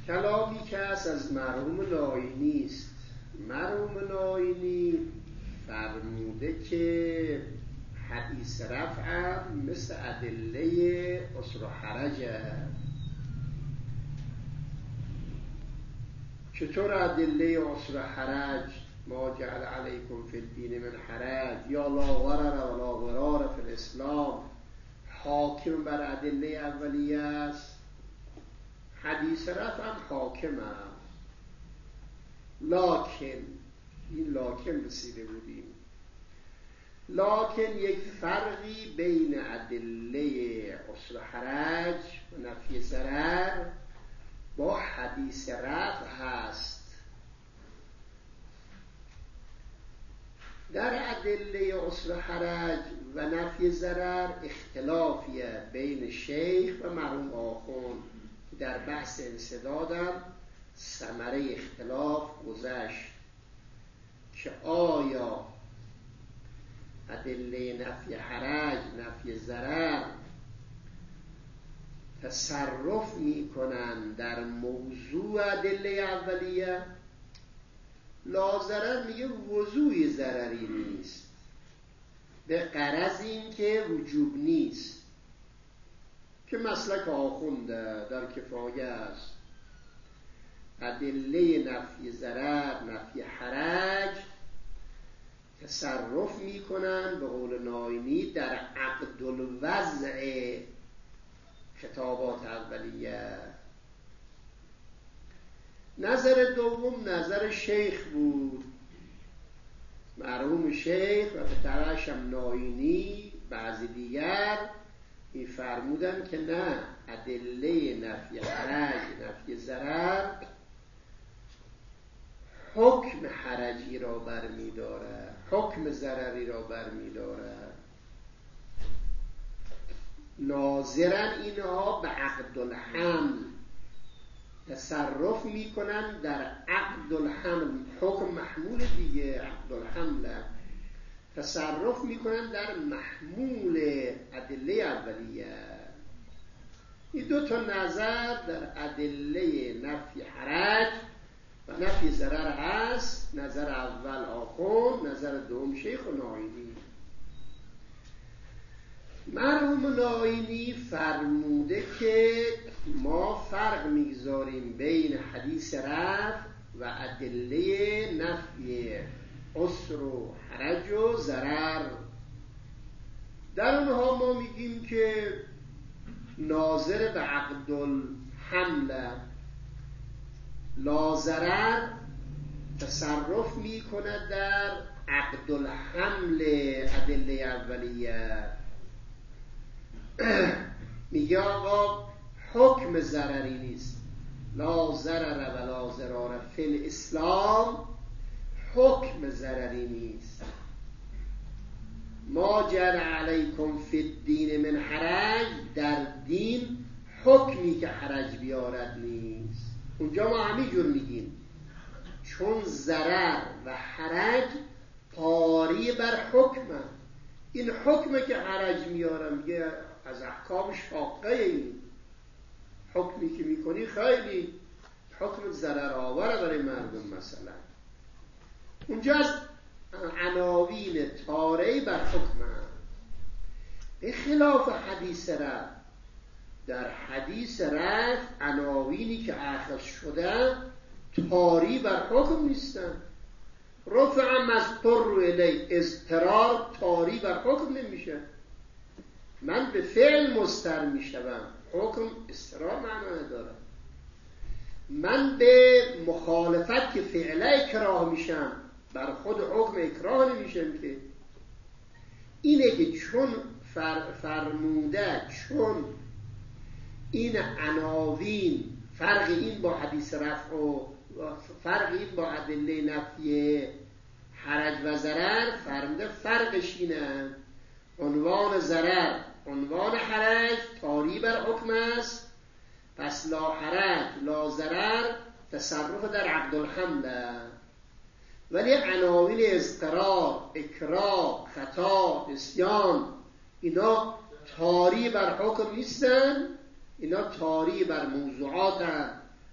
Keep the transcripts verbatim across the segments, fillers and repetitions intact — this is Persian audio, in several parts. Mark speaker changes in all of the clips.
Speaker 1: کلامی که است از مرحوم ناینی است. مرحوم ناینی فرموده که حدیث رفع مثل ادله عسر و حرج است. چطور ادله عسر و حرج؟ ما جعل علیکم فی الدین من حرج یا لا غرر ولا غرار فی الاسلام حاکم بر ادله اولیه است. حدیث رفع هم حاکم است، لکن این لکن رسیده بودیم، لکن یک فرقی بین ادله عسر و حرج و نفی ضرر با حدیث رفع هست. در ادله عسر و حرج و نفی ضرر اختلافیه بین شیخ و مرحوم آخوند که در بحث انسدادم ثمره اختلاف گذشت که آیا ادله نفی حرج نفی ضرر تصرف می کنند در موضوع ادله اولیه. لا ضرر میگه وضوع ضرری نیست، به غرض این که وجوب نیست، که مسلک آخونده در کفایه است. ادله نفی ضرر نفی حرج تصرف می کنند به قول ناینی در عقد الوضع خطابات اولیه. نظر دوم نظر شیخ بود، مرحوم شیخ و به طرحش هم ناینی بعضی دیگر می فرمودن که نه، ادله نفی حرج نفی ضرر حکم حرجی را برمی دارد، حکم ضرری را برمی دارد. ناظرن اینها به عقد الحمل تصرف می کنن در عقد الحمل، حکم محمول دیگه عقد الحمل، تصرف می کنن در محمول ادله اولیه. این دو تا نظر در ادله نفی حرج و نفی ضرر هست. نظر اول آخوند، نظر دوم شیخ و ناینی. مرحوم ناینی فرموده که ما فرق میگذاریم بین حدیث رفع و ادله نفی عسر و حرج و ضرر. در اونها ما میگیم که ناظر به عقد الحمل، لا ضرر تصرف میکنه در عقد الحمل ادله اولیه. میگه آقا حکم ضرری نیست، لا ضرر و لا ضرار فی الاسلام حکم ضرری نیست. ما جعل علیکم فی الدین من حرج، در دین حکمی که حرج بیارد نیست. اونجا ما همین جور میگیم چون ضرر و حرج طاری بر حکمه. این حکمه که حرج میارم میگه از احکام شاقه، این حکمی که میکنی خیلی حکم ضرر آوره برای مردم. مثلا اونجا از عناوین طاری بر حکمه، به خلاف حدیث رفع. در حدیث رفع عناوینی که اخذ شده طاری بر حکم نیستن. رفع مضطر الی، اضطرار طاری بر حکم نمیشه. من به فعل مضطر میشم، حکم اضطرار معنی نداره. من به مخالفت که فعله اکراه میشم، بر خود حکم اکراه نمیشم. که اینه که چون فر فرموده چون این عناوین فرق این با حدیث رفع و فرق این با ادله نفی حرج و ضرر، فرموده فرقش اینه عنوان ضرر عنوان حرج طاری بر حکم است، پس لا حرج لا ضرر تصرف در عقد الحمل. ولی عناوین اضطرار، اکراه، خطا، عصیان اینا طاری بر حکم نیستن، اینا طاری بر موضوعاتن، طاری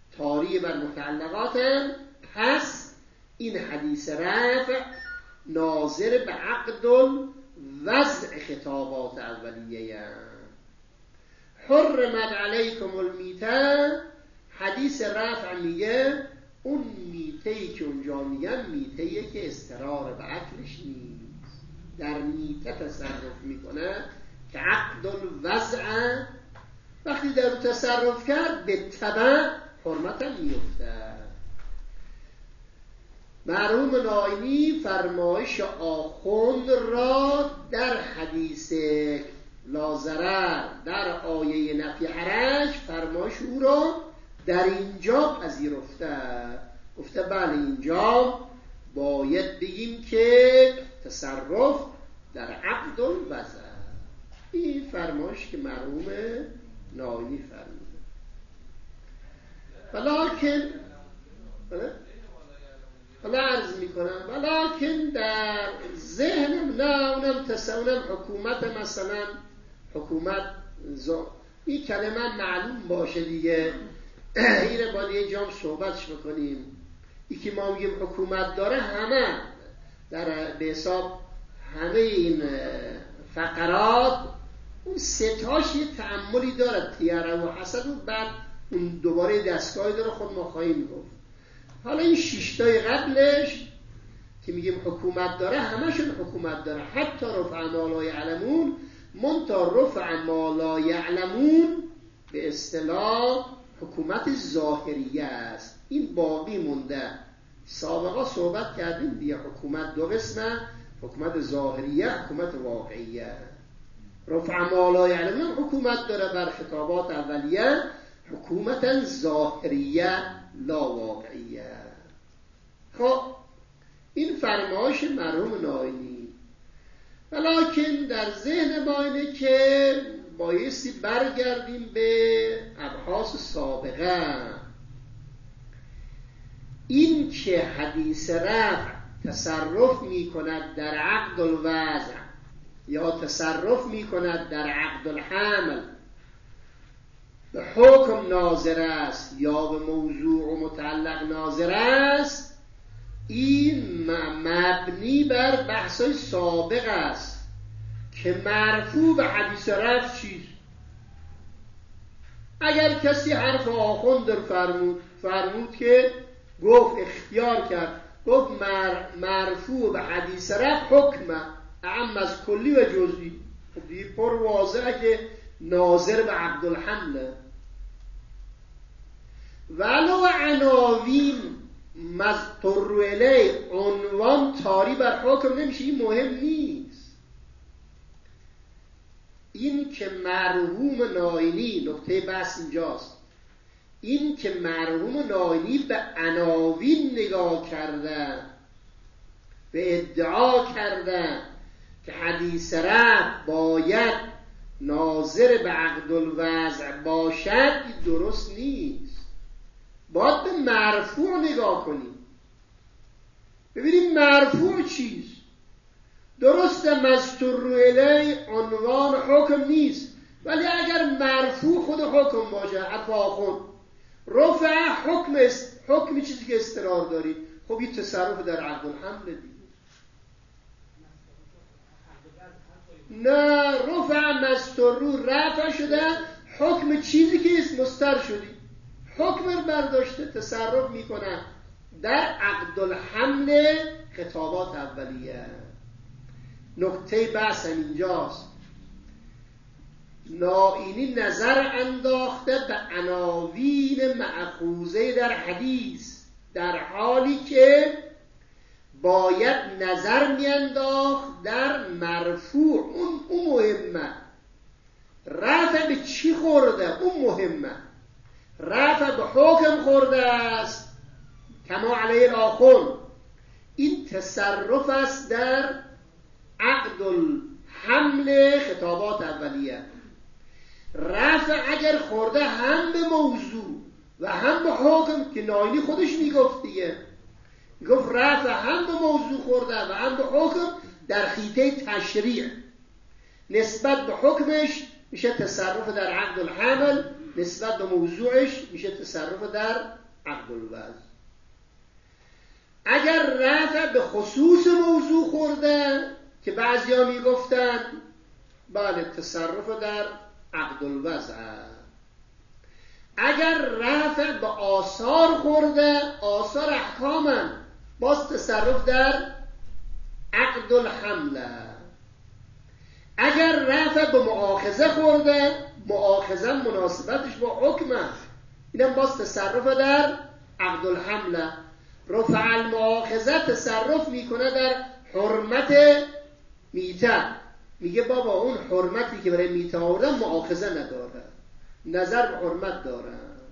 Speaker 1: جاری بر متعلقات هم. پس این حدیث رفع ناظر به عقد وضع خطابات اولیه هم. حرمت علیکم المیته، حدیث رفع میگه اون میتهی که اونجا میگن میتهی که استقرار به عقلش نیست، در میته تصرف میکنه که عقد الوضع، وقتی در اون تصرف کرد به تبع حرمت هم میفته. مرحوم ناینی فرمایش آخوند را در حدیث لازرر در آیه نفی حرج، فرمایش او را در اینجا پذیرفته، گفته بله اینجا باید بگیم که تصرف در عقد الوضع. این فرمایش که مرحوم ناینی فرموده. ولیکن حالا عرض میکنم ولیکن در ذهنم نه اونم تصورم حکومت مثلا حکومت زا... این کلمه معلوم باشه دیگه، این باید یه جام صحبتش بکنیم. این که ما میگیم حکومت داره همه در به حساب همه این فقرات اون ستاش یه تعملی داره، تیاره و حسد، و بعد اون دوباره دستگاهی داره خود ما خواهیم گفت. حالا این شیشتای قبلش که میگیم حکومت داره همشون حکومت داره، حتی رفع ما لا یعلمون، منتها رفع ما لا یعلمون به اصطلاح حکومت ظاهریه است. این باقی مونده. سابقا صحبت کردیم دیگه، حکومت دو قسمه، حکومت ظاهریه، حکومت واقعیه. رفع ما لا یعلمون حکومت داره بر خطابات اولیه، حکومت ظاهریه لا واقعیه. خب این فرمایش مرحوم ناینی. ولیکن در ذهن ما اینه که بایستی برگردیم به ابحاث سابقه. این که حدیث رفع تصرف می کند در عقد الوضع یا تصرف می کند در عقد الحمل به حکم ناظر است یا به موضوع و متعلق ناظر است، این مبنی بر بحثای سابق است که مرفوع به حدیث رفع چیست. اگر کسی حرف آخوند در فرمود فرمود که گفت اختیار کرد گفت مر مرفوع به حدیث رفع حکمه اعم از کلی و جزئی، خب دیگه پر واضحه که ناظر به عقد الحمله. ولو عناوین مذکور الی عنوان تاری بر حکم نمیشه، این مهم نیست. این که مرحوم ناینی، نقطه بحث اینجاست، این که مرحوم ناینی به عناوین نگاه کرده، به ادعا کرده که حدیث رفع باید ناظر به عقد الوضع باشد، این درست نیست. باید به مرفوع نگاه کنیم، ببینیم مرفوع چیست. درسته مستور الی عنوان حکم نیست، ولی اگر مرفوع خود حکم باشه، حرف آخون رفع حکم است، حکم چیزی که استقرار داری، خب این تصرف در عقد الحمل دیگه. نه، رفع مستور رفع شده، حکم چیزی که است مستر شدی، حکم رو برداشته تصرف میکنه در عقد الحمل خطابات اولیه. نکته بحث اینجاست. ناینی نظر انداخته به عناوین مأخوذه در حدیث، در حالی که باید نظر میانداخت در مرفوع. اون اون مهمه. رفع به چی خورده؟ اون مهمه. رفع به حکم خورده است کما علیه الاخون. این تصرف است در عقد الحمل خطابات اولیه. رفع اگر خورده هم به موضوع و هم به حکم، که ناینی خودش میگفت دیگه، میگفت رفع هم به موضوع خورده و هم به حکم، در خیطه تشریع نسبت به حکمش میشه تصرف در عقد الحمل، نسبت به موضوعش میشه تصرف در عقد عقد الوضع. اگر رفع به خصوص موضوع خورده که بعضیا میگفتن بله تصرف در عقد الوضع. اگر رفع به آثار خورده، آثار احکامن، باز تصرف در عقد الحمله. اگر رفع به مؤاخذه خورده، مؤاخذه مناسبتش با حکمه، اینم باز تصرف در عقد الحمله. رفع المؤاخذه تصرف میکنه در حرمت میته، میگه بابا اون حرمتی که برای میته آوردن مؤاخذه نداره، نظر به حرمت داره.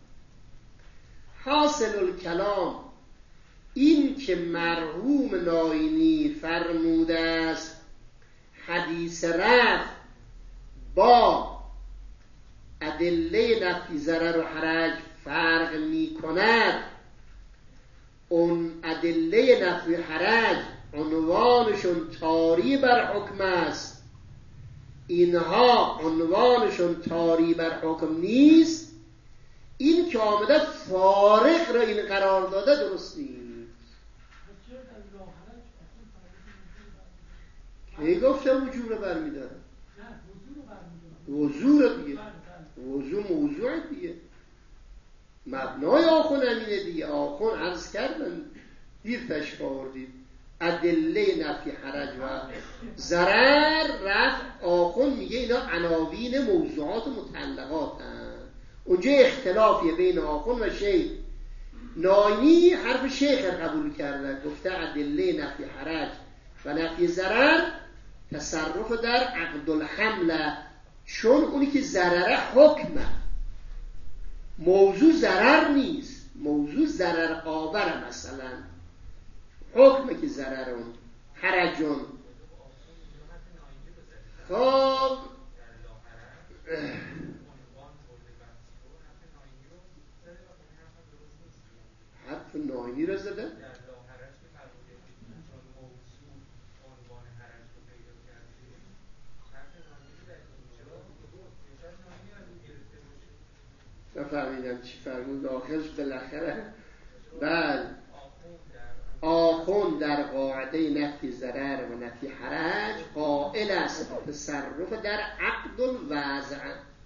Speaker 1: حاصل الکلام این که مرحوم ناینی فرموده است حدیث رفع با ادله نفی ضرر و حرج فرق می کند. اون ادله نفی حرج عنوانشون طاری بر حکم است، اینها عنوانشون طاری بر حکم نیست. این که آمده فارق را این قرار داده درست نیست. کی گفته وجوب رو برمیداره؟ وضوع رو دیگه، وضوع موضوع دیگه، مبنای آخون همینه دیگه. آخون عرض کردن دیر تشریف آوردید ادله نفی حرج و ضرر رفع. آخون میگه اینا عناوین موضوعات متعلقات هست. اونجا اختلافیه بین آخون و شیخ. ناینی حرف شیخ قبول کرده، گفته ادله نفی حرج و نفی ضرر تصرف در عقد الحمله، چون اونی که ضرره حکمه، موضوع ضرر نیست، موضوع ضرر آوره، مثلا حکمه که ضررون حرجون. خب حرف ناینی رو زده نفهمیدم چی فرمود آخرش بالاخره. بله آخون در قاعده نفی ضرر و نفی حرج قائل است تصرف در عقد الوضع.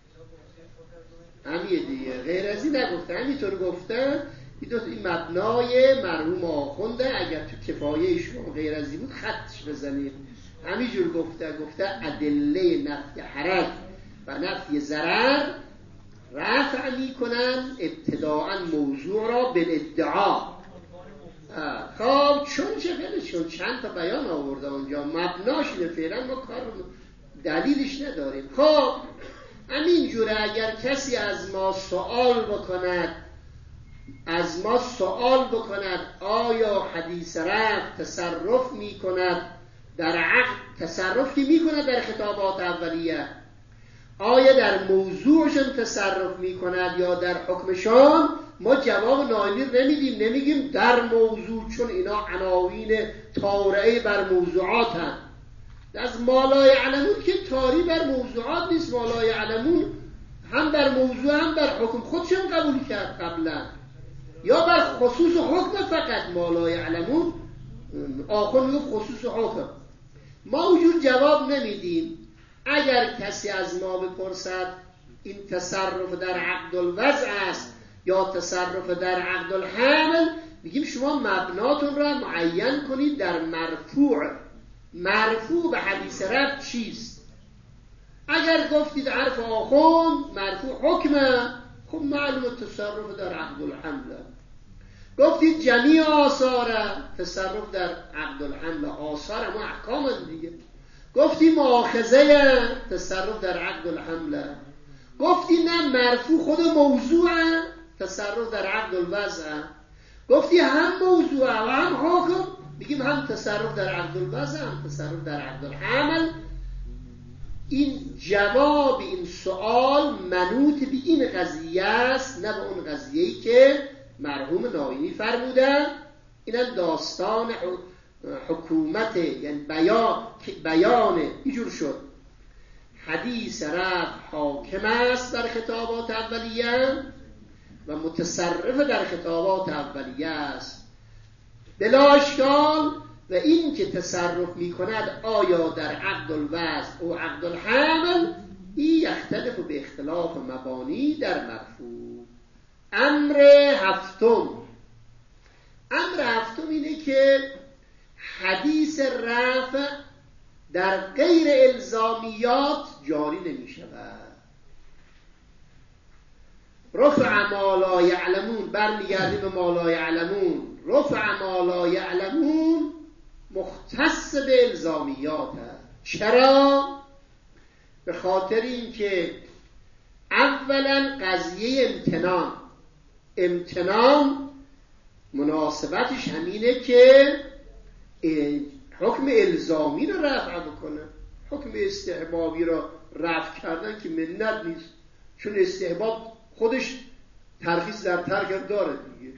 Speaker 1: همین دیگه، غیر از این نگفته، همینطور گفته. این دو این مبنای مرحوم آخونده، اگر تو کفایه شما غیر از این بود خطش بزنید. همینجور گفته، گفته ادله نفی حرج و نفی ضرر رفع می کنن ابتداعا موضوع را بالادعا. خب چون چه خیلیشون چند تا بیان آورده اونجا، مبناش اینه، فعلا ما کار دلیلش نداریم. خب همینجوره اگر کسی از ما سوال بکند، از ما سوال بکند آیا حدیث رفع تصرف می کند در عقد، تصرف که می کند در خطابات اولیه، آیا در موضوعشون تصرف می کند یا در حکمشان، ما جواب ناینی نمیدیم، نمیگیم در موضوع، چون اینا عناوین طارئه بر موضوعات هم. از مالا یعلمون که طاری بر موضوعات نیست، مالا یعلمون هم بر موضوع هم بر حکم خودشون قبول کرد قبلا، یا بر خصوص حکم فقط مالا یعلمون. آخر میگه خصوص حکم. ما اونجور جواب نمیدیم. اگر کسی از ما بپرسد این تصرف در عقد الوضع است یا تصرف در عقد الحمل، میگیم شما مبناتون را معین کنید در مرفوع. مرفوع به حدیث رفع چیست؟ اگر گفتید عرف آخون مرفوع حکمه، خب معلوم تصرف در عقد الحمل. گفتید جمیع آثاره، تصرف در عقد الحمل، آثار ما احکام دیگه. گفتی مؤاخذه، تصرف در عقد الحمل. گفتی نه مرفوع خود موضوعه، تصرف در عقد الوضع. گفتی هم موضوعه و هم حکم، بگیم هم تصرف در عقد الوضع هم تصرف در عقد الحمل. این جواب این سوال منوط به این قضیه است، نه به اون قضیه‌ای که مرحوم ناینی فرمودن. اینم داستان حکومت، یعنی بیان بیانه اینجور شد. حدیث رفع حاکم است در خطابات اولیه و متصرف در خطابات اولیه است بلا اشکال. و این که تصرف می کند آیا در عقد الوضع و عقد الحمل، این یختلف به اختلاف مبانی در مرفوع. امر هفتم، امر هفتم اینه که حدیث رفع در غیر الزامیات جاری نمی شود. رفع ما لا یعلمون، برمیگردیم به ما لا یعلمون. رفع ما لا یعلمون مختص به الزامیات هست. چرا؟ به خاطر اینکه اولا قضیه امتنان، امتنان مناسبتش همینه که حکم الزامی رو رفع بکنه. حکم استحبابی رو رفع کردن که منت نیست، چون استحباب خودش ترخیص در ترک داره دیگه.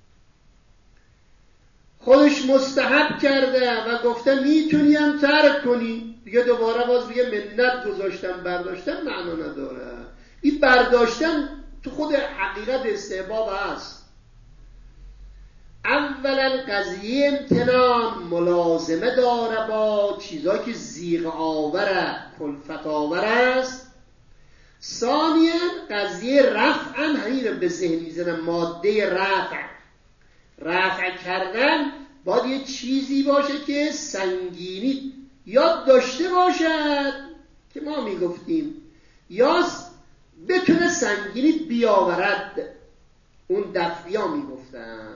Speaker 1: خودش مستحب کرده و گفته میتونی هم ترک کنی، دیگه دوباره باز دیگه منت گذاشتن برداشتن معنا نداره. این برداشتن تو خود حقیقت استحباب هست. اولا قضیه امتنان ملازمه داره با چیزایی که زیغ آوره، کلفت آور است. ثانیا قضیه رفعا همین رو به ذهن میزنم، ماده رفع، رفع کردن باید یه چیزی باشه که سنگینی یا داشته باشد که ما میگفتیم یا بتونه سنگینی بیاورد، اون دفعی ها میگفتن.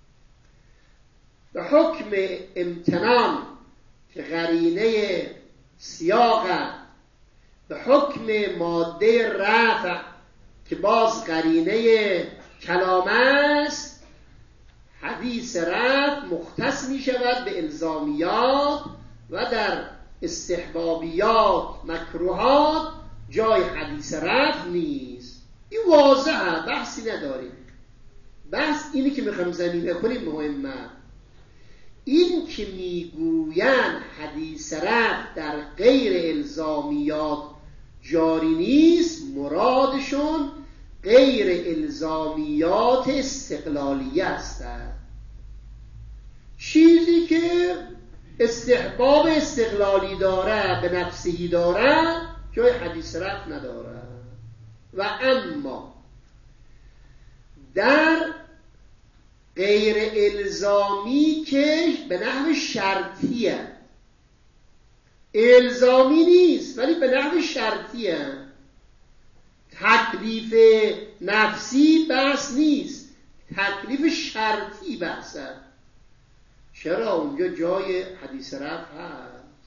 Speaker 1: به حکم امتنان که قرینه سیاق، به حکم ماده رفع که باز قرینه کلام است، حدیث رفع مختص می شود به الزامیات و در استحبابیات مکروهات جای حدیث رفع نیست. این واضحه، بحثی نداریم. بحث اینی که میخوام زمینه کنیم مهمه. این که میگوین حدیث رفع در غیر الزامیات جاری نیست، مرادشون غیر الزامیات استقلالیه است. چیزی که استحباب استقلالی داره، به نفسهی داره، جای حدیث رفع نداره. و اما در غیر الزامی که به نحو شرطیه، الزامی نیست ولی به نحو شرطیه، تکلیف نفسی بحث نیست، تکلیف شرطی بحثه. چرا؟ اونجا جای حدیث رفع هست.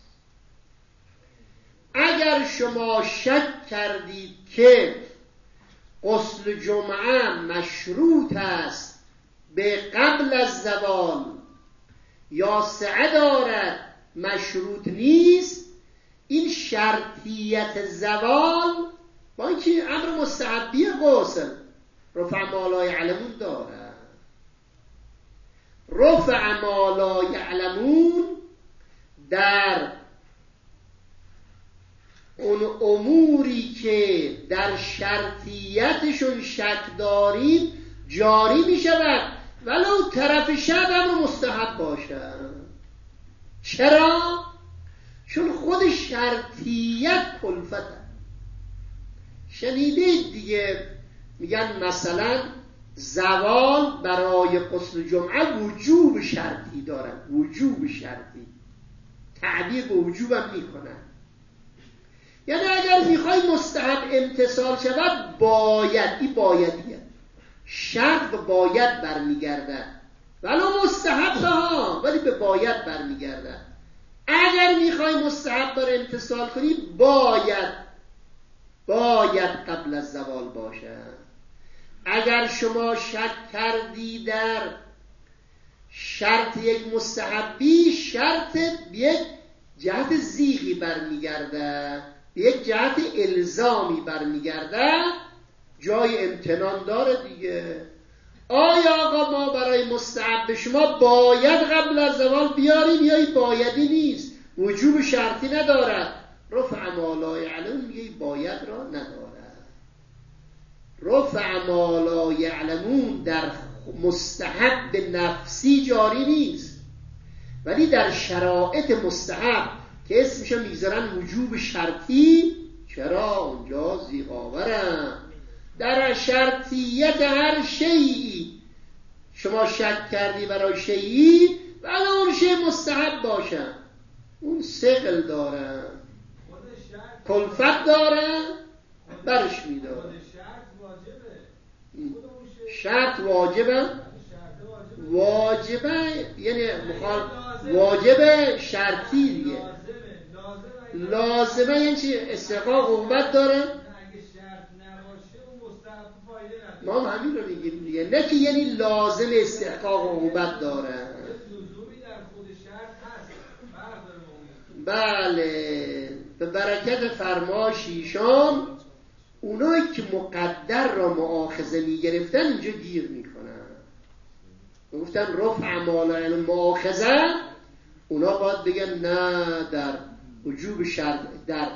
Speaker 1: اگر شما شک کردید که غسل جمعه مشروط است به قبل از زوال یا سعه دارد مشروط نیست، این شرطیت زوال با اینکه امر مستحبی غسل رفع ما لا یعلمون داره. رفع ما لا یعلمون در اون اموری که در شرطیتشون شک داریم جاری می شود ولو طرف شب امر مستحب باشه. چرا؟ چون خود شرطیت کلفته. شنیدید دیگه میگن مثلا زوال برای غسل جمعه وجوب شرطی دارن، وجوب شرطی، تعبیر به وجوب هم میکنن. یعنی اگر میخوای مستحب امتصال شود باید، این بایدیه، شرط به باید برمیگردن، ولو مستحب ها ولی به باید برمیگردن. اگر میخوای مستحب بر امتصال کنی باید باید قبل از زوال باشه. اگر شما شک کردی در شرط یک مستحبی، شرط به یک جهت زیغی برمیگرده، به یک جهت الزامی برمیگرده، جای امتنان داره دیگه. آیا آقا ما برای مستحب شما باید قبل از زوال بیاریم یا این بایدی نیست، وجوب شرطی ندارد؟ رفع ما لا یعلم میگه باید را نداره. رفع ما لا یعلمون در مستحب نفسی جاری نیست، ولی در شرایط مستحب که اسمشو میذارن وجوب شرطی، چرا اونجا زیغاورن. در شرطیت هر شیئی شما شک کردی برای شیئی ولی اون شیء مستحب باشن، اون ثقل دارن، کلفت دارن، برش میدارن. شرط واجبه، واجبه یعنی مخال واجبه شرطی دیگه. لازمه یعنی چی؟ استحقاق عقوبت داره. ما هم همین رو میگیم دیگه، نه که یعنی لازم استحقاق عقوبت داره. بله، به برکت فرماش ایشان اونایی که مقدر را مؤاخذه میگرفتن اینجا گیر میکنن. گفتن رفع مال مؤاخذه، اونا باید بگن نه، در وجوب شرط، در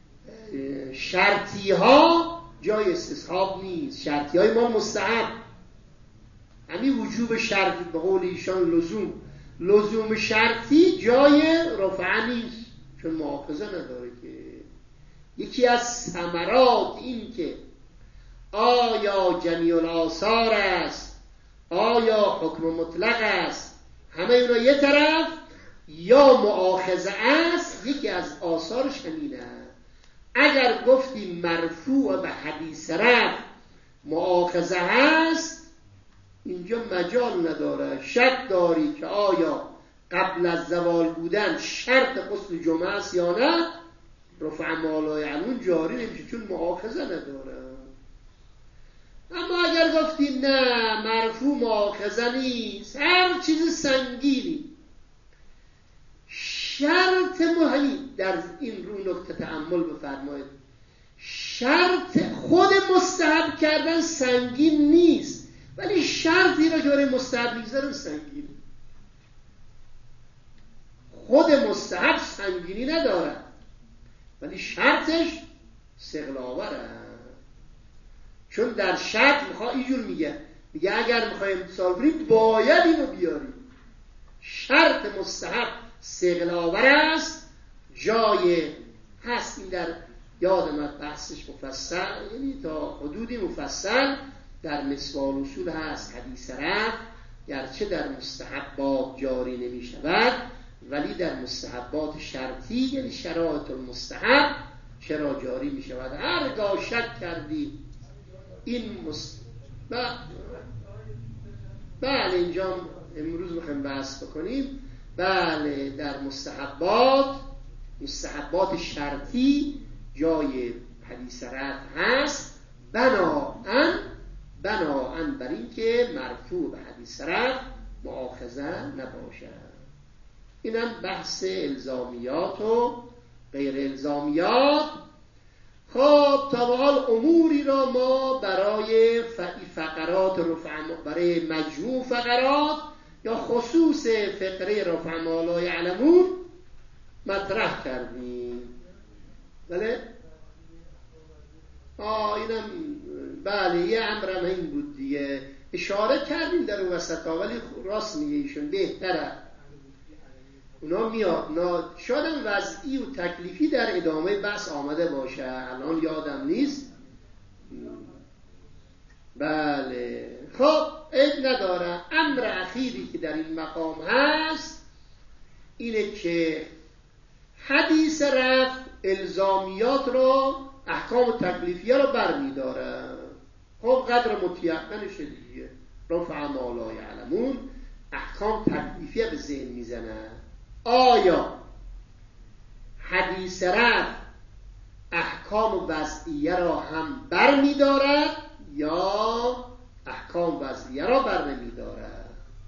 Speaker 1: شرطی ها جای استصحاب نیست، شرطی های ما مستحب. همین وجوب شرط به قول ایشان لزوم لزوم شرطی جای رفع نیست، چون مؤاخذه نداره که. یکی از ثمرات این که آیا جمیع الآثار است، آیا حکم مطلق است، همه اونا یه طرف، یا مؤاخذه است، یکی از آثارش همینه. اگر گفتیم مرفوع به حدیث رفع مؤاخذه هست، اینجا مجال نداره شک داری که آیا قبل از زوال بودن شرط غسل جمعه است یا نه، رفع ما لا یعلمون جاری نمیشه چون مؤاخذه نداره. اما اگر گفتی نه مرفوع مؤاخذه نیست، هر چیز سنگینی شرط مهمی در این رو نکته تأمل بفرمایید، شرط خود مستحب کردن سنگین نیست، ولی شرطی را که برای مستحب میگذارن سنگین. خود مستحب سنگینی نداره ولی شرطش ثقل آوره. چون در شرط میخواه اینجور میگه میگه اگر میخوایم امتصال کنیم باید اینو بیاریم. شرط مستحب ثقل آور است، جای هست این در یادم از بحثش مفصل، یعنی تا حدودی مفصل در مصباح الاصول هست. حدیث رفع گرچه در مستحبات جاری نمی شود ولی در مستحبات شرطی یعنی شرایط المستحب چرا جاری می شود. هرگاه شک کردی این مست... ب... بله اینجا امروز میخوایم بحث بکنیم. بله در مستحبات مستحبات شرطی جای حدیث رفع هست، بناهن بناهن بر این که مرفوع به حدیث رفع مؤاخذه نباشد. اینم بحث الزامیات و غیر الزامیات. خب تا به حال اموری را ما برای فقرات رفع برای مجموع فقرات یا خصوص فقره رفع ما لا یعلمون مطرح کردیم. بله آه اینم بله یه امرم این بود دیگه، اشاره کردیم در وسط ها، ولی راست میگه ایشون بهتره اونا میاد نا شادم وضعی و تکلیفی در ادامه بحث آمده باشه، الان یادم نیست. بله خب عیب نداره. امر اخیری که در این مقام هست اینه که حدیث رفع الزامیات رو احکام تکلیفیه رو برمیداره. خب قدر متیقنش دیگه، رفع ما لا یعلمون احکام تکلیفیه به ذهن میزنه. آیا حدیث رفع احکام وضعیه را هم بر می دارد یا احکام وضعیه را بر نمی دارد؟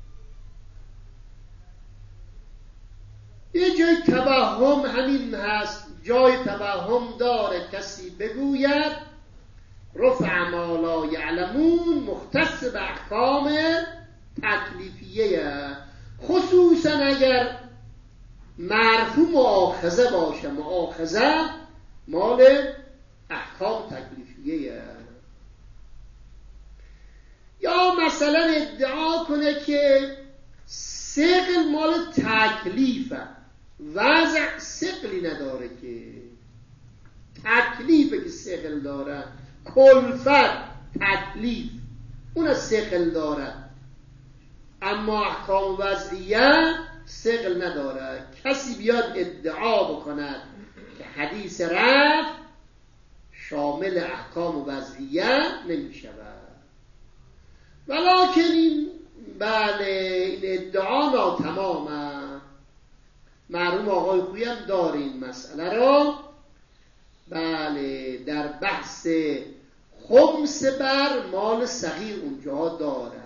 Speaker 1: یه جای توهم همین هست، جای توهم داره کسی بگوید رفع ما لا یعلمون مختص به احکام تکلیفیه، خصوصا اگر مرفوع مؤاخذه باشه. مؤاخذه مال احکام تکلیفیه. یا مثلا ادعا کنه که ثقل مال تکلیفه، وضع ثقلی نداره که، تکلیفه که ثقل داره، کلفت تکلیف اون ثقل داره، اما احکام وضعیه ثقل نداره. کسی بیاد ادعا بکند که حدیث رفع شامل احکام وضعیه نمی شود، ولکن این بله این ادعا ناتمامه. معلوم آقای خویی هم داره این مسئله را، بله در بحث خمس بر مال صغیر اونجا داره،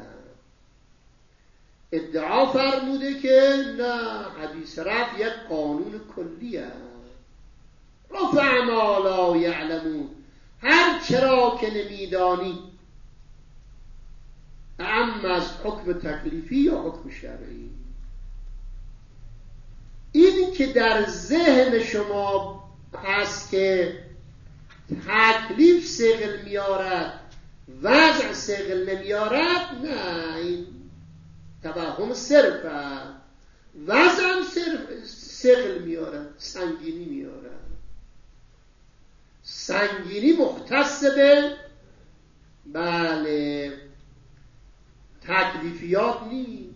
Speaker 1: ادعا فرموده که نه حدیث رفع یک قانون کلیه، رفع ما لا یعلمون، هر چرا که نمیدانی، اعم از حکم تکلیفی یا حکم شرعی. این که در ذهن شما هست که تکلیف ثقل میارد وضع ثقل نمیارد، نه این توهم صرفه، وضع هم ثقل میارد، سنگینی میارد. سنگینی مختص به بله تکلیفیات نیست.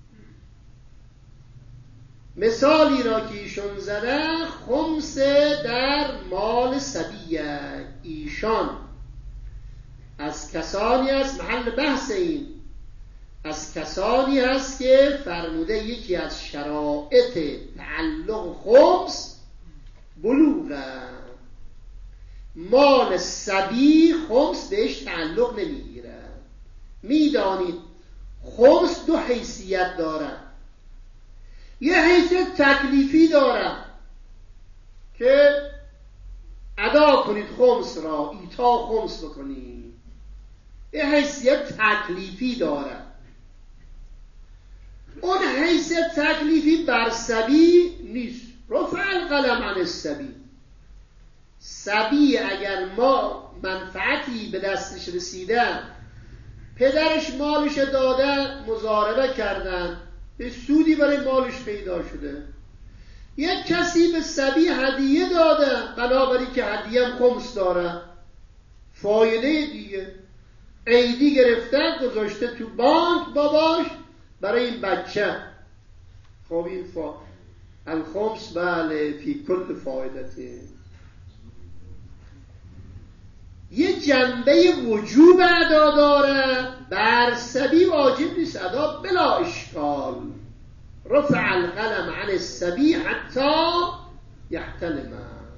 Speaker 1: مثالی را که ایشون زده خمس در مال صبیه، ایشان از کسانی است، محل بحث این از کسانی هست که فرموده یکی از شرائط تعلق خمس بلوغه، مال صبی خمس بهش تعلق نمیگیره. میدانید خمس دو حیثیت داره، یه حیثیت تکلیفی داره که ادا کنید خمس را، ایتا خمس بکنید، یه حیثیت تکلیفی داره. اون حیثیت تکلیفی بر صبی نیست، رفع القلم عن الصبی. صبی اگر ما منفعتی به دستش رسیده، پدرش مالش داده، مضاربه کردن، به سودی برای مالش پیدا شده، یک کسی به صبی هدیه داده، بنابراین که هدیه هم خمس داره، فایده دیگه، عیدی گرفتن گذاشته تو بانک باباش برای این بچه، خب این فا الخمس بله فی کل فایدته. یه جنبه وجوب ادا داره، بر صبی واجب نیست ادا، بلا اشکال. رفع القلم عن الصبی حتی یحتلم.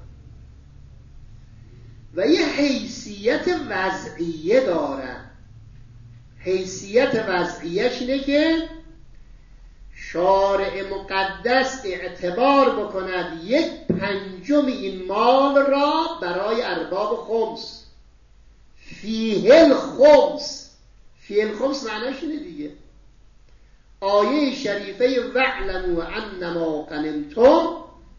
Speaker 1: و یه حیثیت وضعیه داره، حیثیت وضعیهش اینه که شارع مقدس اعتبار بکند یک پنجم این مال را برای ارباب خمس، فیه الخمس. فیه الخمس معناش اینه دیگه، آیه شریفه وَاعْلَمُوا أَنَّمَا غَنِمْتُمْ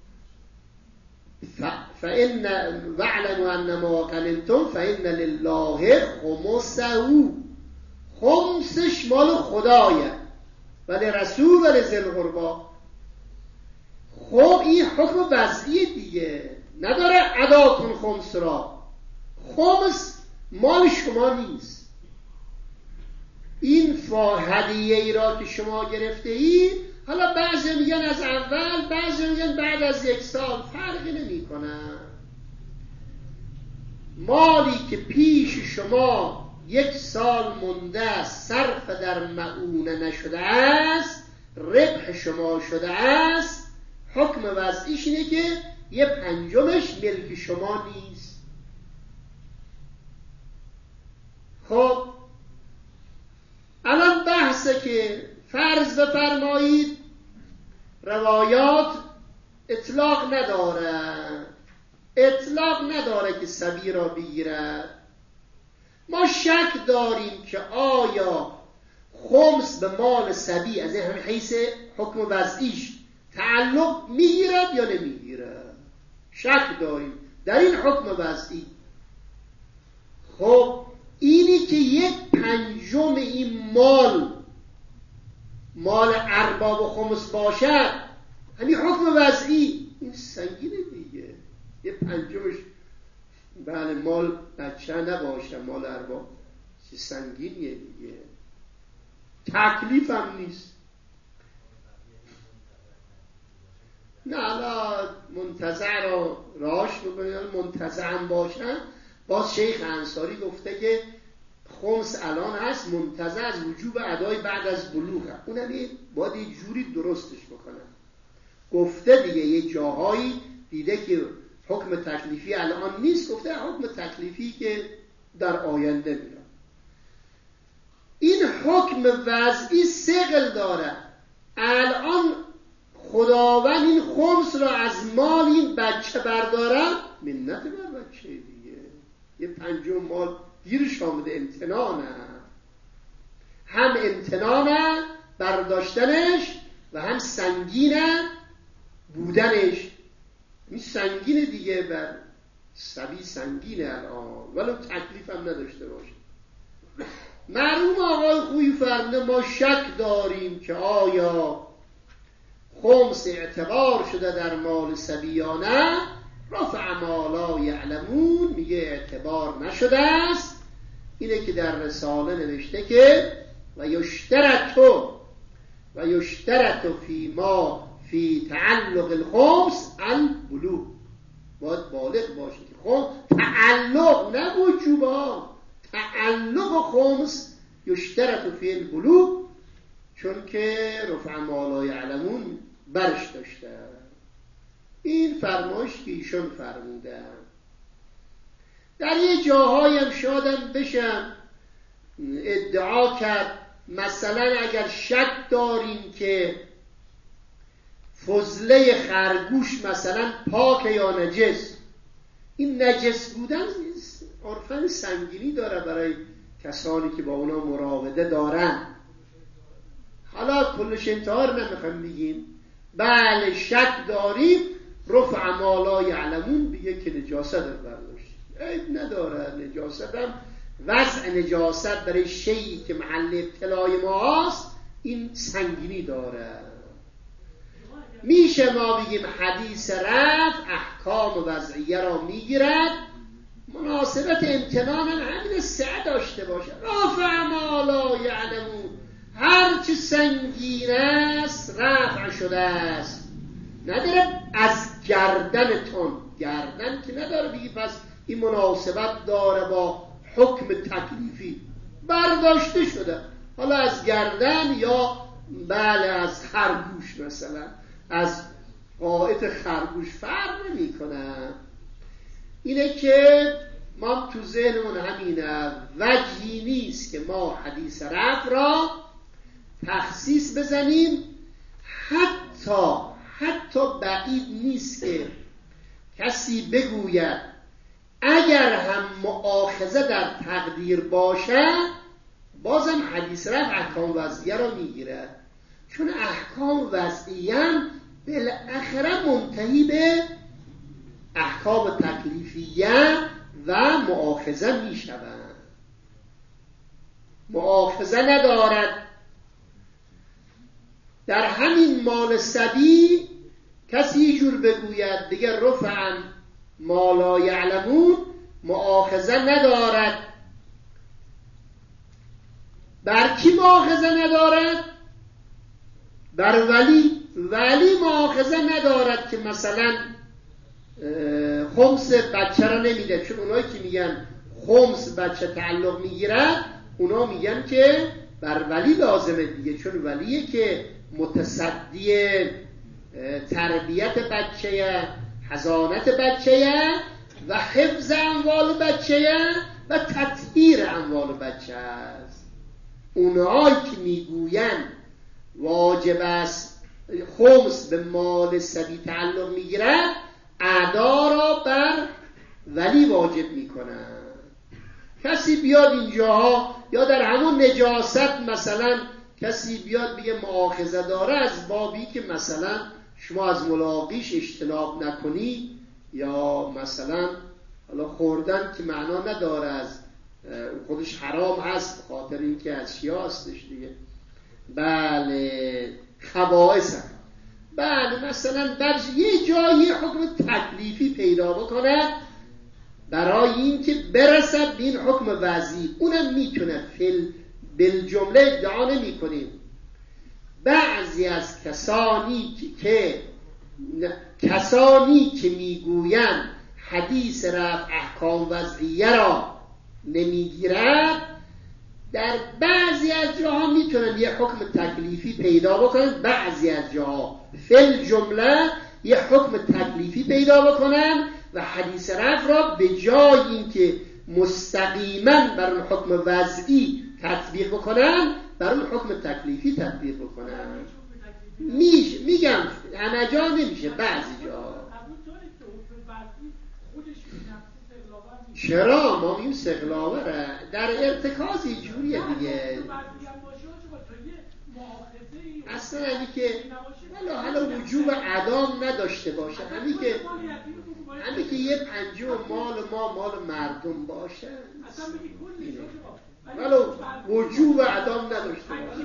Speaker 1: فَإِنَّ وَاعْلَمُوا أَنَّمَا غَنِمْتُمْ فَإِنَّ لِلَّهِ خُمُسَهُ، خمسش مال خدایه ولی رسول ولی ذی القربی. خب این حکم وضعی دیگه، نداره ادا کن خمس را، خمس مال شما نیست. این هدیه ای را که شما گرفته ای، حالا بعضی میگن از اول، بعضی میگن بعد از یک سال، فرقی نمی کنه. مالی که پیش شما یک سال مونده صرف در معونه نشده است، ربح شما شده است، حکم وضعیش اینه که یه پنجمش ملک شما نیست. خب الان بحثه که فرض بفرمایید روایات اطلاق نداره، اطلاق نداره که صبی را بگیرد. ما شک داریم که آیا خمس به مال صبی از این همین حیث حکم وضعیش تعلق میگیرد یا نمیگیرد، شک داریم در این حکم وضعی. خب اینی که یک پنجم این مال مال ارباب و خمس باشد، همین حکم وضعی، این سنگینه دیگه. یه پنجمش بله مال بچه نباشه، مال ارباب، چه سنگینیه دیگه. تکلیف هم نیست. نه حالا منتزع رو راش بکنید، منتزع هم باشن. باز شیخ انصاری گفته که خمس الان هست، منتزع از وجوب ادای بعد از بلوغ، اونم باید یه جوری درستش بکنن. گفته دیگه یه جاهایی دیده که حکم تکلیفی الان نیست، گفته حکم تکلیفی که در آینده میاد. این حکم وضعی ثقل داره. الان خداوند این خمس را از مال این بچه برداره، منت بر بچه دیگه. یه پنجم مال گیرش آمده، امتنانه، هم امتنانه برداشتنش و هم سنگینه بودنش. این سنگینه دیگه، بر سبی سنگینه الان، ولو تکلیف هم نداشته باشه. مرحوم آقای خویی فرموده ما شک داریم که آیا خمس اعتبار شده در مال سبیانه. رفع ما لا یعلمون میگه اعتبار نشده است. اینه که در رساله نوشته که و یشترطو و یشترطو فی ما فی تعلق الخمس البلوغ. باید بالغ باشه که خب تعلق نه وجوبا، تعلق خمس یشترطو فی البلوغ، چون که رفع ما لا یعلمون برش داشته. این فرمایش که ایشون فرمودن. در یه جاهایی هم شادم بشم ادعا کرد مثلا اگر شک داریم که فضله خرگوش مثلا پاک یا نجس، این نجس بودن عرفاً سنگینی داره برای کسانی که با اونا مراوده دارن. حالا کلش انتحار نمیخوام بگیم، بله شک داریم، رفع ما لا یعلمون بگه که نجاست رو برداشت، عیب نداره. نجاست هم وضع نجاست برای شیئی که محل ابتلای ما هست این سنگینی داره. میشه ما بگیم حدیث رفع احکام وضعیه را میگیرد، مناسبت امتنان همین سعه داشته باشه. رفع ما لا یعلمون، هر چه سنگین است رفع شده است، نداره از گردنتون، گردن که نداره بگی پس این مناسبت داره با حکم تکلیفی، برداشته شده. حالا از گردن یا بله از خرگوش، مثلا از قائط خرگوش فرق نمی کنه. اینه که ما تو ذهنمون همینه، وجهی نیست که ما حدیث رفع را تخصیص بزنیم. حتی حتی بعید نیست که کسی بگوید اگر هم مؤاخذه در تقدیر باشه بازم حدیث رفع احکام وضعیه را میگیره، چون احکام وضعیه بالاخره منتهی به احکام تکلیفیه و مؤاخذه میشوند. مؤاخذه ندارد. در همین مال سبی کسی جور بگوید دیگه رفعا ما لا یعلمون، مؤاخذه ندارد. بر کی مؤاخذه ندارد؟ بر ولی. ولی مؤاخذه ندارد که مثلا خمس بچه را نمیده، چون اونایی که میگن خمس بچه تعلق میگیرد اونا میگن که بر ولی لازمه دیگه، چون ولیه که متصدی تربیت بچه، حضانت بچه و حفظ اموال بچه و تطهیر اموال بچه است. اونایی که میگوین واجب است خمس به مال سبی تعلق میگیرد، اعدا را بر ولی واجب میکنن. کسی بیاد اینجاها یا در همون نجاست مثلا کسی بیاد بگه مؤاخذه داره از بابی که مثلا شما از ملاقیش اجتناب نکنی، یا مثلا حالا خوردن که معنا نداره از خودش حرام هست به خاطر اینکه از شیعه هستش دیگه. بله خبائث. بله مثلا در یه جایی حکم تکلیفی پیدا بکنه برای اینکه برسد به این حکم وضعی، اونم میتونه فل بالجمله ادعا نمی کنیم. بعضی از کسانی که کسانی که میگویند حدیث رفع احکام وضعیه را نمیگیرد، در بعضی از جاها میتونن یه حکم تکلیفی پیدا بکنن، بعضی از جاها فل جمله یه حکم تکلیفی پیدا بکنن و حدیث رفع را به جای اینکه مستقیما بر اون حکم وضعی تطبیق بکنن بر اون حکم تکلیفی تطبیق بکنن. میش میگم همه جا نمیشه، بعضی جا. چرا؟ ما میگیم استقلاوره در ارتکاز جوریه دیگه. اصلا همین که حالا حالا وجوب عدام نداشته باشه، همین که همین که یه پنجم مال ما مال مردم باشه، ولو وجوب عدام نداشته باشه،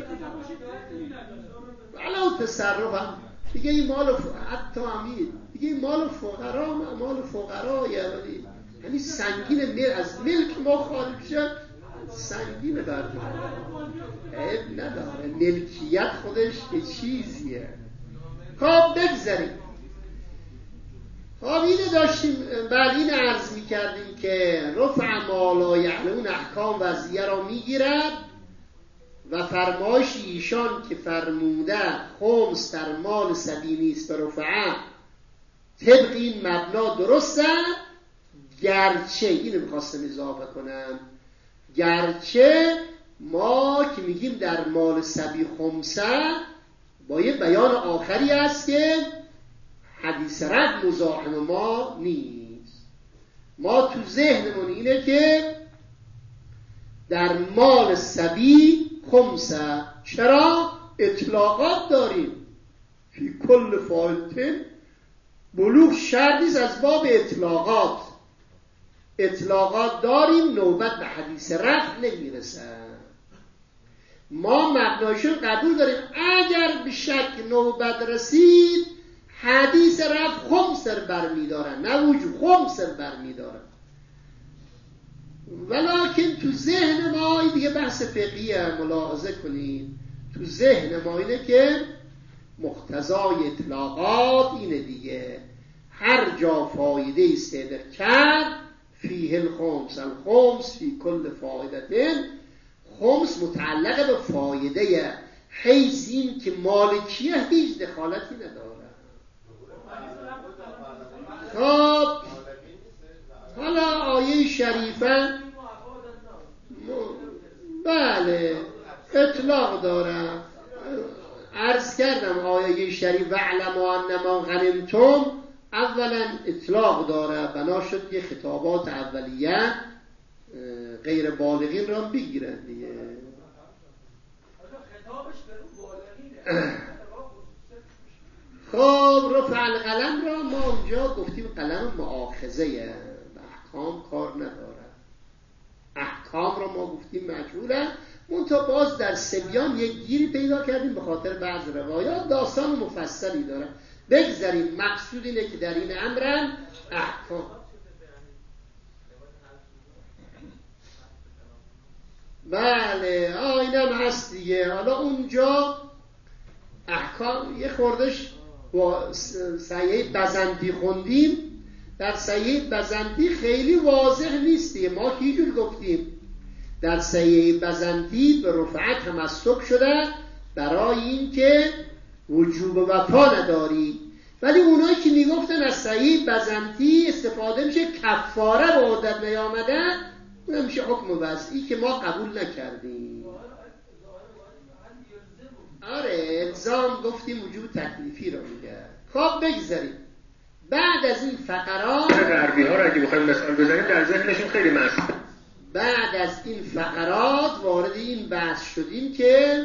Speaker 1: ولو تصرف هم دیگه این مال ف... حتی همین دیگه این مال فقرا مال فقرایه، ولی یعنی سنگین مل... از ملک ما خارج شد سنگین برداشت عیب نداره، ملکیت خودش یه چیزیه. خب بگذاریم. خب اینه داشتیم بر این عرض می کردیم که رفع ما لا یعلمون احکام وضعیه را می گیرد و فرمایش ایشان که فرموده خمس در مال سبی نیست به رفعه طبق این مبنا درسته، گرچه اینو میخواستم اضافه کنم، گرچه ما که میگیم در مال سبی خمسه با یه بیان آخری است که حدیث رد مزاحم ما نیست. ما تو ذهنمون اینه که در مال سبی خمسه، چرا؟ اطلاقات داریم فی کل فایلتن بلوغ شرطیست از باب اطلاقات اطلاقات داریم، نوبت به حدیث رفع نمیرسه. ما مبنایشون قبول داریم اگر به شک نوبت رسید حدیث رفع خمسر برمیدارن، نه وجود خمسر برمیدارن. ولکن تو ذهن ما دیگه بحث فقهیه، ملاحظه کنید، تو ذهن ما اینه که مقتضای اطلاقات اینه دیگه، هر جا فایده استعداد کرد فیه الخمس، الخمس فی کل فایدتن، خمس متعلق به فایده، حیث این که مالکیه هیچ دخالتی نداره. خب حالا آیه شریفه بله اطلاق داره، عرض کردم آیه شریف وعلموا انما غنمتم اولا اطلاق داره، بنا شد که خطابات اولیه غیر بالغین را بگیرن دیگه. خب رفع القلم را ما اونجا گفتیم قلم مؤاخذه، به احکام کار نداره، احکام را ما گفتیم مجهوله، منتها باز در سبیان یک گیری پیدا کردیم به خاطر بعض روایات داستان مفصلی داره. بگذاریم، مقصود اینه که در این امرن احکام. بله آینم هست دیگه. حالا اونجا احکام یه خوردش با صحیح بزنتی خوندیم، در صحیح بزنتی خیلی واضح نیستی، ما که اینجور گفتیم در صحیح بزنتی به رفعت تمسک شده برای این که وجوب وفا نداری، ولی اونایی که میگفتن از صحیح بزنتی استفاده میشه کفاره به عدت نیامده، اون میشه حکم وضعی که ما قبول نکردیم. آره الزام گفتیم وجوب تکلیفی رو میگه. خب بگذاریم بعد از این فقرات
Speaker 2: غربی ها رو اگه بخوایم مثال بزنیم در ذهنشون خیلی مست.
Speaker 1: بعد از این فقرات وارد این بحث شدیم که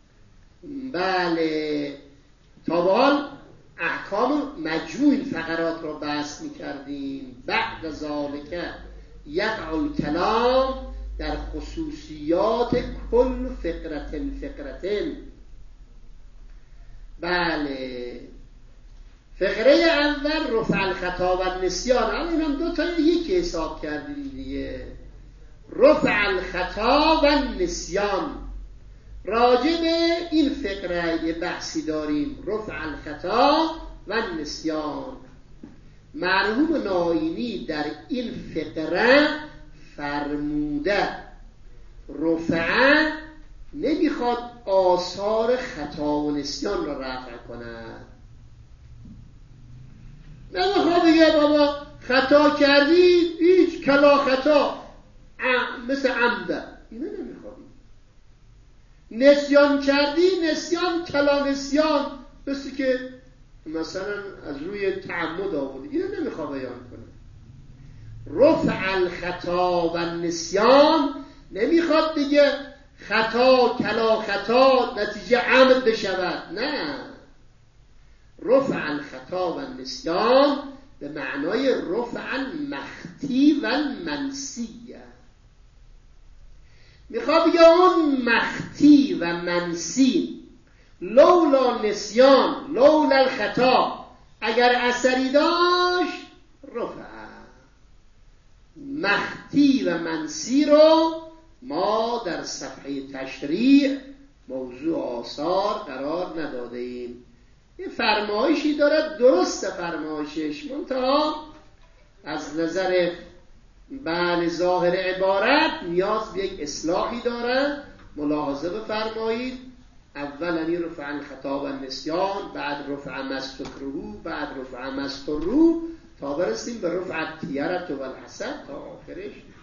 Speaker 1: بله تا به حال احکام مجموع این فقرات رو بحث میکردیم. بعد ذالک یقع الکلام در خصوصیات کل فقرتن فقرتن. بله، فقره اول رفع الخطا و نسیان. الان اینم دو تا یکی حساب کردیم دیگه. رفع الخطا و نسیان، راجع به این فقره یه بحثی داریم. رفع الخطا و نسیان، مرحوم ناینی در این فقره فرموده رفع نمیخواد آثار خطا و نسیان را رفع کند. نمیخواد بگه بابا خطا کردی هیچ کلا خطا مثل عمده، اینو نمیخواد. نسیان کردی نسیان کلا نسیان مثل که مثلا از روی تعمد آورد، اینو نمیخواد بیان کنه. رفع الخطا و نسیان نمیخواد دیگه خطا کلا خطا نتیجه عمد بشود، نه. رفع الخطا و نسیان به معنای رفع المختی و المنسیه. میخواد بگه اون مختی و منسی لولا نسیان لولا الخطا اگر اثری داشت رفع. مختی و منسی رو ما در صفحه تشریع موضوع آثار قرار نداده ایم. یه فرمایشی دارد، درست فرمایشش، منتها از نظر بله ظاهر عبارت نیاز به یک اصلاحی دارد. ملاحظه بفرمایید، اولا رفع الخطا و نسیان، بعد رفع مستکرهو، بعد رفع مسترو، تا برسیم به رفع الطیرة و الحسد تا آخرش.